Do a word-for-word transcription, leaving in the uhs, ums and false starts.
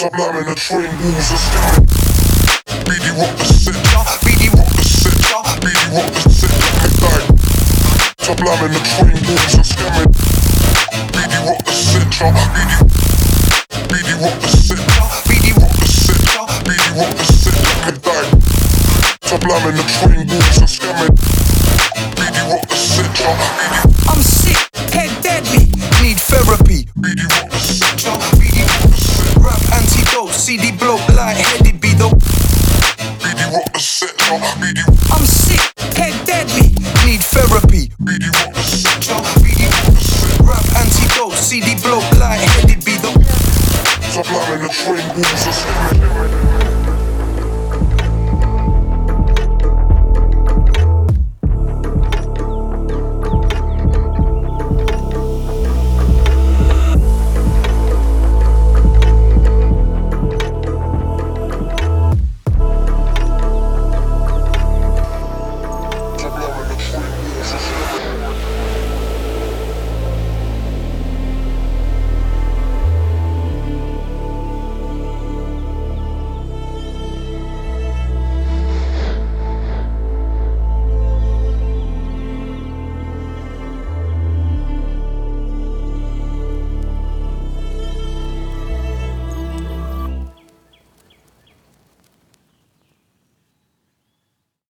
Sublime in the train walls are scamming. B D rock the center, B D rock the center, B D rock the center, and die. Sublime in the train walls are scamming. B D rock the center, B D B D rock the center, B D rock the center, B D rock the center, and die. Sublime in the train walls are scamming. B D rock the center, B D I'm sick, head deadly, need therapy. B D rock the center, B D rap antidote, C D blow, light-headed be the B D rock the center, B D I'm sick, head deadly, need therapy. B D rock the center, B D rap antidote, C D blow, light-headed be the Sublime in the train walls are scamming.